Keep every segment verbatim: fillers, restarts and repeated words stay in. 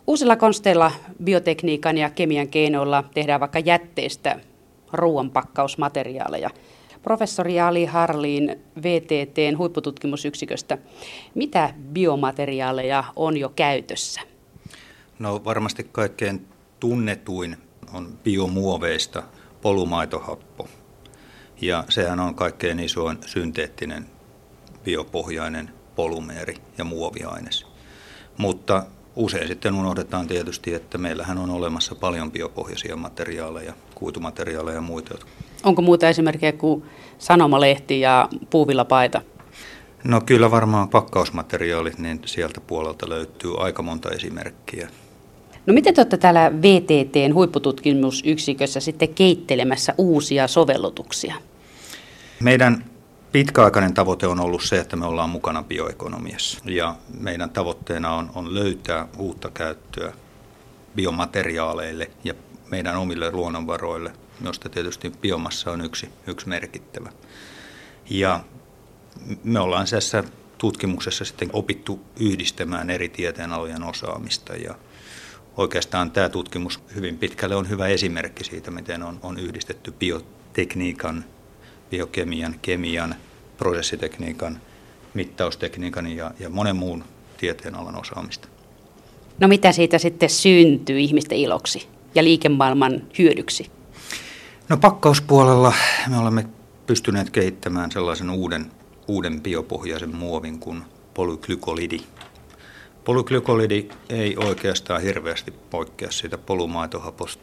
Uusilla konsteilla biotekniikan ja kemian keinoilla tehdään vaikka jätteistä ruoanpakkausmateriaaleja. Professori Ali Harlin V T T:n huippututkimusyksiköstä. Mitä biomateriaaleja on jo käytössä? No varmasti kaikkein tunnetuin on biomuoveista polumaitohappo. Ja sehän on kaikkein isoin synteettinen biopohjainen polymeeri ja muoviaines. Mutta usein sitten unohdetaan tietysti, että meillähän on olemassa paljon biopohjaisia materiaaleja, kuitumateriaaleja ja muita. Onko muuta esimerkkejä kuin sanomalehti ja puuvillapaita? No kyllä varmaan pakkausmateriaalit, niin sieltä puolelta löytyy aika monta esimerkkiä. No miten te olette täällä V T T:n huippututkimusyksikössä sitten keittelemässä uusia sovellutuksia? Meidän pitkäaikainen tavoite on ollut se, että me ollaan mukana bioekonomiassa. Ja meidän tavoitteena on, on löytää uutta käyttöä biomateriaaleille ja meidän omille luonnonvaroille, josta tietysti biomassa on yksi, yksi merkittävä. Ja me ollaan tässä tutkimuksessa sitten opittu yhdistämään eri tieteenalojen osaamista. Ja oikeastaan tämä tutkimus hyvin pitkälle on hyvä esimerkki siitä, miten on, on yhdistetty biotekniikan, biokemian, kemian, prosessitekniikan, mittaustekniikan ja, ja monen muun tieteenalan osaamista. No mitä siitä sitten syntyy ihmisten iloksi ja liikemaailman hyödyksi? No pakkauspuolella me olemme pystyneet kehittämään sellaisen uuden, uuden biopohjaisen muovin kuin polyglykolidi. Polyglykolidi ei oikeastaan hirveästi poikkea siitä polumaitohaposta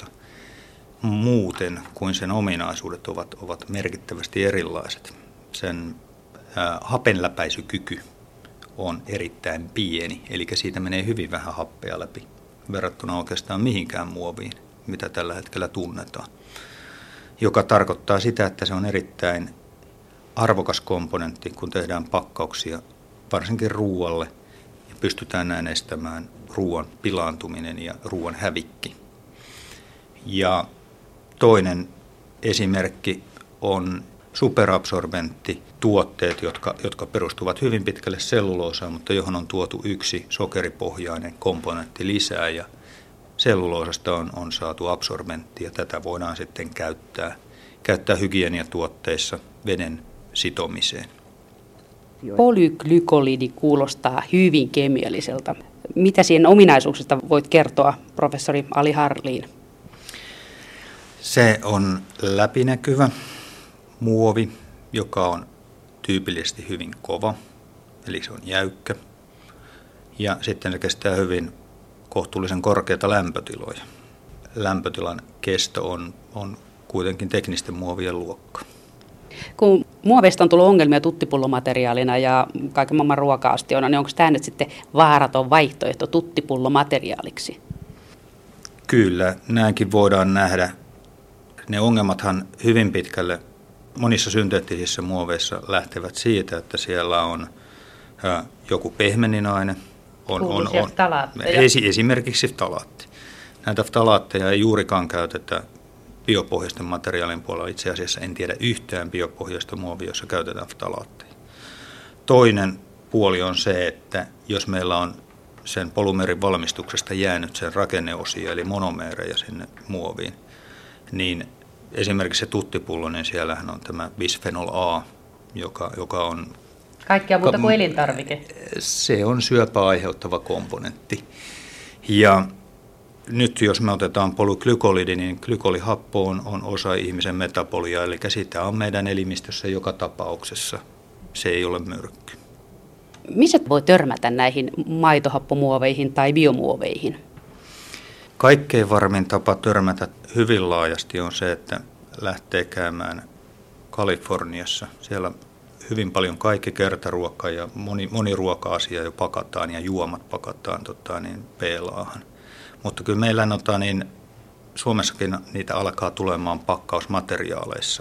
muuten kuin sen ominaisuudet ovat, ovat merkittävästi erilaiset. Sen ää, hapenläpäisykyky on erittäin pieni, eli siitä menee hyvin vähän happea läpi verrattuna oikeastaan mihinkään muoviin, mitä tällä hetkellä tunnetaan. Joka tarkoittaa sitä, että se on erittäin arvokas komponentti, kun tehdään pakkauksia, varsinkin ruualle, ja pystytään näin estämään ruoan pilaantuminen ja ruoan hävikki. Ja toinen esimerkki on superabsorbenttituotteet, jotka, jotka perustuvat hyvin pitkälle selluloosaan, mutta johon on tuotu yksi sokeripohjainen komponentti lisää ja selluloosasta on, on saatu absorbentti ja tätä voidaan sitten käyttää, käyttää hygieniatuotteissa veden sitomiseen. Polyglykolidi kuulostaa hyvin kemialliselta. Mitä siihen ominaisuuksista voit kertoa, professori Ali Harlin? Se on läpinäkyvä muovi, joka on tyypillisesti hyvin kova, eli se on jäykkä. Ja sitten se kestää hyvin kohtuullisen korkeita lämpötiloja. Lämpötilan kesto on, on kuitenkin teknisten muovien luokka. Kun muoveista on tullut ongelmia tuttipullomateriaalina ja kaiken maailman ruoka-astiona, niin onko tämä nyt sitten vaaraton vaihtoehto tuttipullomateriaaliksi? Kyllä, näinkin voidaan nähdä. Ne ongelmathan hyvin pitkälle monissa synteettisissä muoveissa lähtevät siitä, että siellä on ä, joku pehmeninaine. On, on, on, esi, esimerkiksi ftalaatti. Näitä ftalaatteja ei juurikaan käytetä biopohjaisten materiaalien puolella. Itse asiassa en tiedä yhtään biopohjaista muovia, jossa käytetään ftalaatteja. Toinen puoli on se, että jos meillä on sen polymeerin valmistuksesta jäänyt sen rakenneosia, eli monomeerejä sinne muoviin, niin esimerkiksi se tuttipullo, niin siellähän on tämä bisphenol A, joka, joka on... Kaikkea muuta kuin elintarvike. Se on syöpää aiheuttava komponentti. Ja nyt jos me otetaan polyglykolidi, niin glykolihappo on, on osa ihmisen metabolia, eli sitä on meidän elimistössä joka tapauksessa. Se ei ole myrkky. Missä voi törmätä näihin maitohappomuoveihin tai biomuoveihin? Kaikkein varmin tapa törmätä hyvin laajasti on se, että lähtee käymään Kaliforniassa. Siellä hyvin paljon kaikki kertaruokaa ja moni, moni ruoka-asia jo pakataan ja juomat pakataan tota, niin peelaahan. Mutta kyllä meillä nota, niin Suomessakin niitä alkaa tulemaan pakkausmateriaaleissa.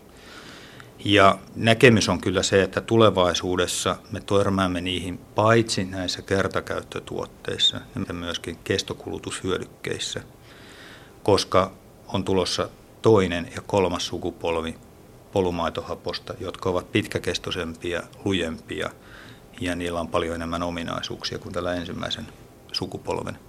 Ja näkemys on kyllä se, että tulevaisuudessa me törmäämme niihin paitsi näissä kertakäyttötuotteissa, mutta myöskin kestokulutushyödykkeissä, koska on tulossa toinen ja kolmas sukupolvi polumaitohaposta, jotka ovat pitkäkestoisempia, lujempia ja niillä on paljon enemmän ominaisuuksia kuin tällä ensimmäisen sukupolven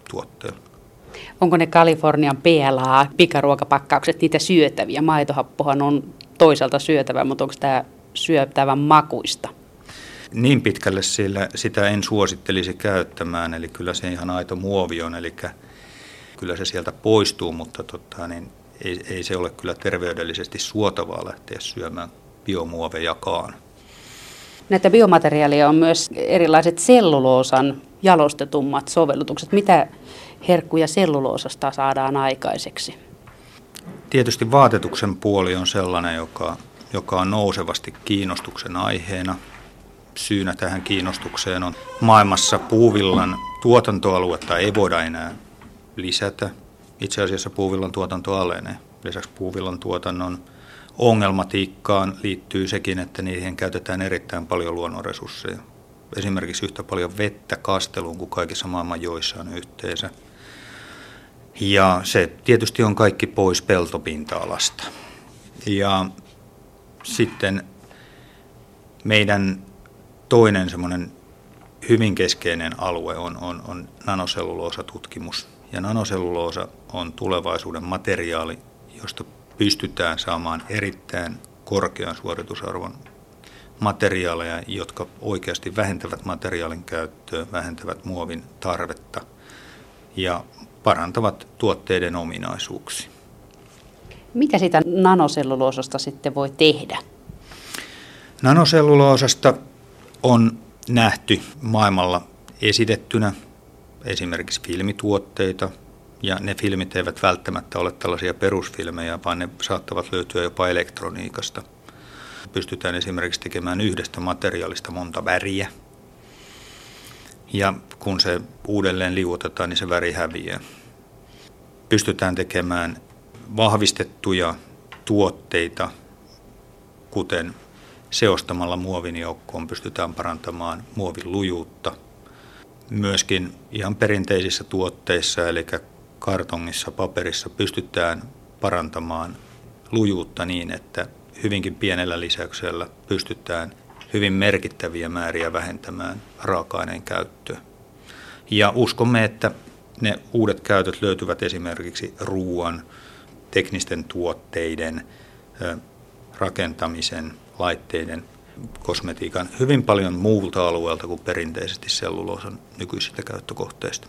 tuotteella. Onko ne Kalifornian P L A-pikaruokapakkaukset niitä syötäviä? Maitohappohan on toisaalta syötävä, mutta onko tämä syötävän makuista? Niin pitkälle sillä, sitä en suosittelisi käyttämään, eli kyllä se ihan aito muovi on, eli kyllä se sieltä poistuu, mutta tota, niin ei, ei se ole kyllä terveydellisesti suotavaa lähteä syömään biomuovejakaan. Näitä biomateriaaleja on myös erilaiset selluloosan jalostetummat sovellutukset. Mitä herkkuja selluloosasta saadaan aikaiseksi? Tietysti vaatetuksen puoli on sellainen, joka, joka on nousevasti kiinnostuksen aiheena. Syynä tähän kiinnostukseen on maailmassa puuvillan tuotantoaluetta ei voida enää lisätä. Itse asiassa puuvillan tuotanto alenee. Lisäksi puuvillan tuotannon ongelmatiikkaan liittyy sekin, että niihin käytetään erittäin paljon luonnonresursseja. Esimerkiksi yhtä paljon vettä kasteluun kuin kaikissa maailman joissa on yhteensä. Ja se tietysti on kaikki pois peltopinta-alasta. Ja sitten meidän toinen semmoinen hyvin keskeinen alue on, on, on nanoselluloosatutkimus. Ja nanoselluloosa on tulevaisuuden materiaali, josta pystytään saamaan erittäin korkean suoritusarvon materiaaleja, jotka oikeasti vähentävät materiaalin käyttöä, vähentävät muovin tarvetta ja parantavat tuotteiden ominaisuuksia. Mitä sitä nanoselluloosasta sitten voi tehdä? Nanoselluloosasta on nähty maailmalla esitettynä esimerkiksi filmituotteita, ja ne filmit eivät välttämättä ole tällaisia perusfilmejä, vaan ne saattavat löytyä jopa elektroniikasta. Pystytään esimerkiksi tekemään yhdestä materiaalista monta väriä, ja kun se uudelleen liuotetaan, niin se väri häviää. Pystytään tekemään vahvistettuja tuotteita, kuten seostamalla muovin joukkoon pystytään parantamaan muovin lujuutta. Myöskin ihan perinteisissä tuotteissa, eli kartongissa, paperissa, pystytään parantamaan lujuutta niin, että hyvinkin pienellä lisäyksellä pystytään hyvin merkittäviä määriä vähentämään raaka-aineen käyttöä. Ja uskomme, että ne uudet käytöt löytyvät esimerkiksi ruoan, teknisten tuotteiden, rakentamisen, laitteiden, kosmetiikan, hyvin paljon muulta alueelta kuin perinteisesti selluloosan nykyisistä käyttökohteista.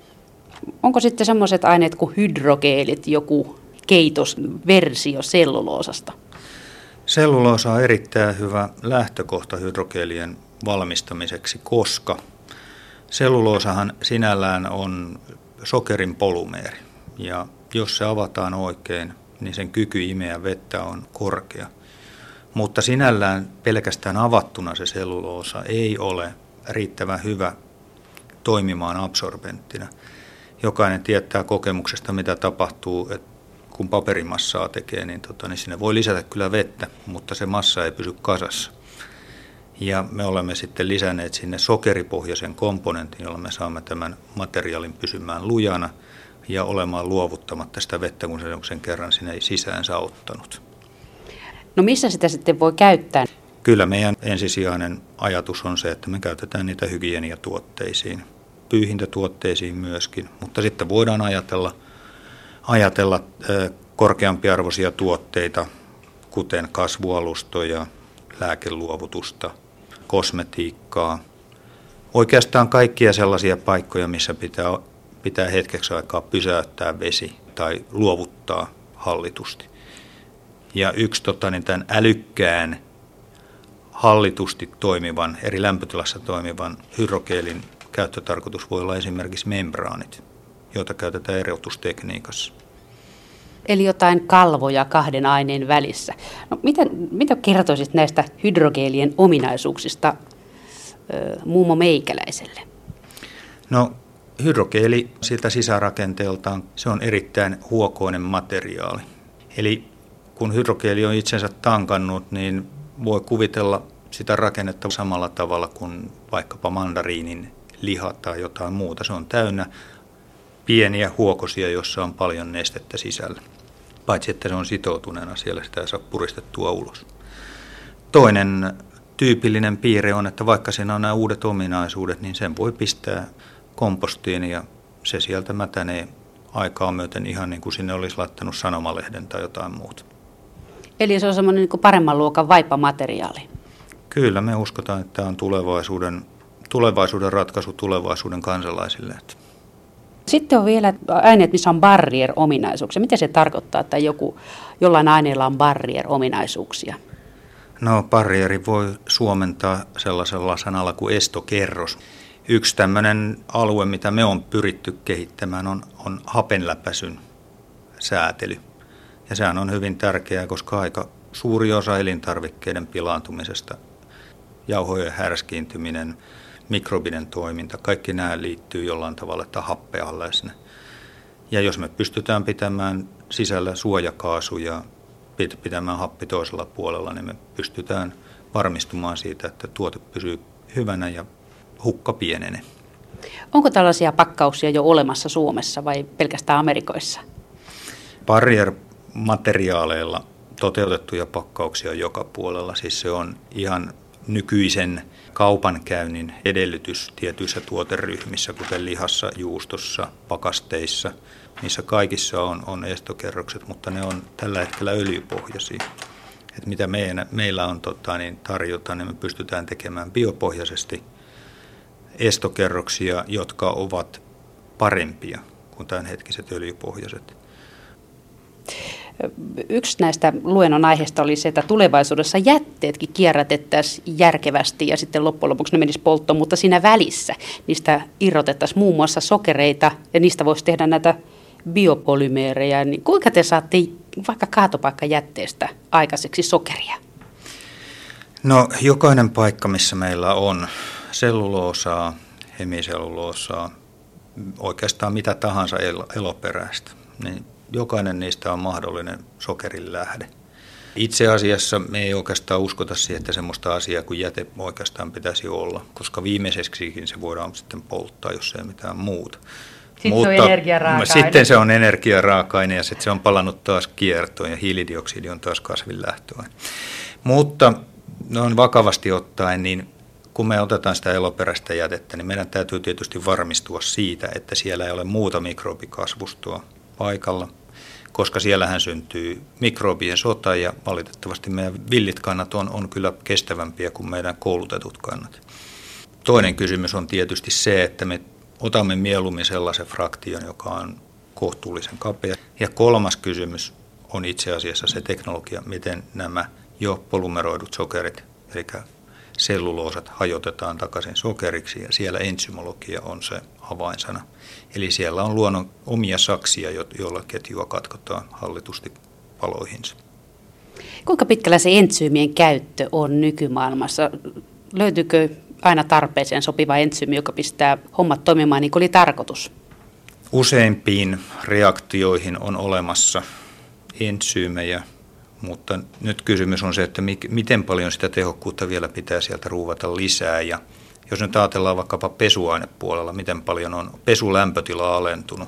Onko sitten semmoiset aineet kuin hydrogeelit, joku keitosversio selluloosasta? Selluloosa on erittäin hyvä lähtökohta hydrogeelien valmistamiseksi, koska selluloosahan sinällään on sokerin polymeeri. Ja jos se avataan oikein, niin sen kyky imeä vettä on korkea. Mutta sinällään pelkästään avattuna se selluloosa ei ole riittävän hyvä toimimaan absorbenttina. Jokainen tietää kokemuksesta, mitä tapahtuu, että kun paperimassaa tekee, niin, tota, niin sinne voi lisätä kyllä vettä, mutta se massa ei pysy kasassa. Ja me olemme sitten lisänneet sinne sokeripohjaisen komponentin, jolla me saamme tämän materiaalin pysymään lujana ja olemaan luovuttamatta sitä vettä, kun se sen kerran sinne sisäänsä ottanut. No missä sitä sitten voi käyttää? Kyllä meidän ensisijainen ajatus on se, että me käytetään niitä hygieniatuotteisiin, pyyhintätuotteisiin myöskin, mutta sitten voidaan ajatella, ajatella korkeampiarvoisia tuotteita, kuten kasvualustoja, lääkeluovutusta, kosmetiikkaa. Oikeastaan kaikkia sellaisia paikkoja, missä pitää, pitää hetkeksi aikaa pysäyttää vesi tai luovuttaa hallitusti. Ja yksi tota, niin tämän älykkään, hallitusti toimivan, eri lämpötilassa toimivan hydrogeelin käyttötarkoitus voi olla esimerkiksi membraanit, joita käytetään erotustekniikassa. Eli jotain kalvoja kahden aineen välissä. No, mitä, mitä kertoisit näistä hydrogeelien ominaisuuksista ö, mummo meikäläiselle? No hydrogeeli siltä sisärakenteeltaan se on erittäin huokoinen materiaali. Eli kun hydrogeeli on itsensä tankannut, niin voi kuvitella sitä rakennetta samalla tavalla kuin vaikkapa mandariinin liha tai jotain muuta. Se on täynnä pieniä huokosia, joissa on paljon nestettä sisällä. Paitsi että se on sitoutuneena siellä, sitä ei saa puristettua ulos. Toinen tyypillinen piirre on, että vaikka siinä on nämä uudet ominaisuudet, niin sen voi pistää kompostiin ja se sieltä mätänee aikaa myöten ihan niin kuin sinne olisi laittanut sanomalehden tai jotain muuta. Eli se on semmoinen niin kuin paremman luokan vaippamateriaali. Kyllä, me uskotaan, että tämä on tulevaisuuden, tulevaisuuden ratkaisu tulevaisuuden kansalaisille. Sitten on vielä aineet, missä on barrier-ominaisuuksia. Mitä se tarkoittaa, että joku, jollain aineella on barrier-ominaisuuksia? No, barrieri voi suomentaa sellaisella sanalla kuin estokerros. Yksi tämmöinen alue, mitä me on pyritty kehittämään, on, on hapenläpäisyn säätely. Ja sehän on hyvin tärkeää, koska aika suuri osa elintarvikkeiden pilaantumisesta, jauhojen härskiintyminen, mikrobinen toiminta, kaikki nämä liittyy jollain tavalla, että happea on läsnä. Ja jos me pystytään pitämään sisällä suojakaasuja, pitämään happi toisella puolella, niin me pystytään varmistumaan siitä, että tuote pysyy hyvänä ja hukka pienenee. Onko tällaisia pakkauksia jo olemassa Suomessa vai pelkästään Amerikoissa? Barrier-materiaaleilla toteutettuja pakkauksia joka puolella. Siis se on ihan nykyisen kaupankäynnin edellytys tietyissä tuoteryhmissä, kuten lihassa, juustossa, pakasteissa. Niissä kaikissa on, on estokerrokset, mutta ne on tällä hetkellä öljypohjaisia. Et mitä meidän, meillä on tota, niin tarjota, niin me pystytään tekemään biopohjaisesti estokerroksia, jotka ovat parempia kuin tämänhetkiset öljypohjaiset. Yksi näistä luennon aiheista oli se, että tulevaisuudessa jätteetkin kierrätettäisiin järkevästi ja sitten loppujen lopuksi ne menisi polttoon, mutta siinä välissä niistä irrotettaisiin muun muassa sokereita ja niistä voisi tehdä näitä biopolymeerejä. Niin kuinka te saatte vaikka kaatopaikkajätteestä aikaiseksi sokeria? No, jokainen paikka, missä meillä on selluloosaa, hemiselluloosaa, oikeastaan mitä tahansa eloperäistä, niin jokainen niistä on mahdollinen sokerin lähde. Itse asiassa me ei oikeastaan uskota siihen, että semmoista asiaa kuin jäte oikeastaan pitäisi olla, koska viimeiseksikin se voidaan sitten polttaa, jos ei mitään muuta. Sitten Mutta, se on energiaraaka-aine. Sitten se on energiaraaka-aine ja sitten se on palannut taas kiertoon ja hiilidioksidi on taas kasvinlähtöä. Mutta noin vakavasti ottaen, niin kun me otetaan sitä eloperäistä jätettä, niin meidän täytyy tietysti varmistua siitä, että siellä ei ole muuta mikrobikasvustoa paikalla, koska siellähän syntyy mikrobien sota ja valitettavasti meidän villit kannat on, on kyllä kestävämpiä kuin meidän koulutetut kannat. Toinen kysymys on tietysti se, että me otamme mieluummin sellaisen fraktion, joka on kohtuullisen kapea. Ja kolmas kysymys on itse asiassa se teknologia, miten nämä jo polymeroidut sokerit, eli selluloosat hajotetaan takaisin sokeriksi ja siellä ensymologia on se avainsana. Eli siellä on luonnon omia saksia, joilla ketjua katkotaan hallitusti paloihinsa. Kuinka pitkällä se entsyymien käyttö on nykymaailmassa? Löytyykö aina tarpeeseen sopiva entsyymi, joka pistää hommat toimimaan niin kuin oli tarkoitus? Useimpiin reaktioihin on olemassa entsyymejä, mutta nyt kysymys on se, että miten paljon sitä tehokkuutta vielä pitää sieltä ruuvata lisää. Ja jos nyt ajatellaan vaikkapa pesuainepuolella, miten paljon on pesulämpötila alentunut,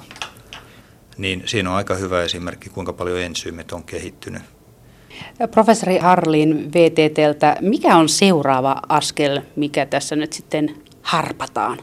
niin siinä on aika hyvä esimerkki, kuinka paljon entsyymit on kehittynyt. Professori Harlin V T T:ltä, mikä on seuraava askel, mikä tässä nyt sitten harpataan?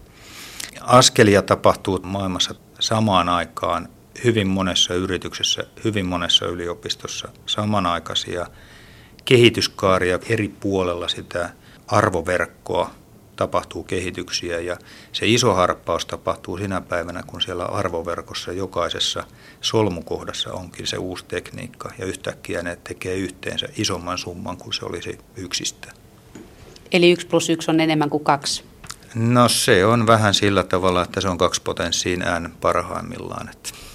Askelia tapahtuu maailmassa samaan aikaan hyvin monessa yrityksessä, hyvin monessa yliopistossa samanaikaisia kehityskaaria eri puolella sitä arvoverkkoa tapahtuu kehityksiä ja se iso harppaus tapahtuu sinä päivänä, kun siellä arvoverkossa jokaisessa solmukohdassa onkin se uusi tekniikka ja yhtäkkiä ne tekee yhteensä isomman summan kuin se olisi yksistään. Eli yksi plus yksi on enemmän kuin kaksi? No se on vähän sillä tavalla, että se on kaksi potenssiin n parhaimmillaan. Että